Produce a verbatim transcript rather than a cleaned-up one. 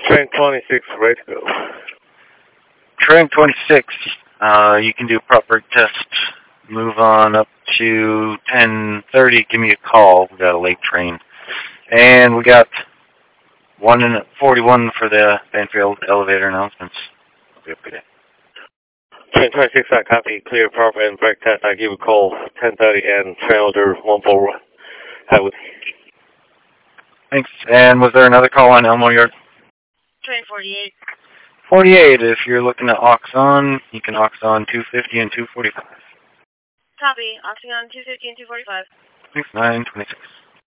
Train twenty-six, ready to go. Train twenty-six, uh, you can do a prop brake test. Move on up to ten thirty. Give me a call. We got a late train. And we got one in forty-one for the Banfield elevator announcements. I'll be up today. Train twenty-six, I copy. Clear prop and brake test. I give a call ten thirty and train order one four. Have it. Thanks. And was there another call on Elmo Yard? Train forty-eight. forty-eight. If you're looking at aux on, you can aux on two fifty and two forty-five. Copy. Auxing on two fifty and two forty-five. Thanks. nine twenty-six.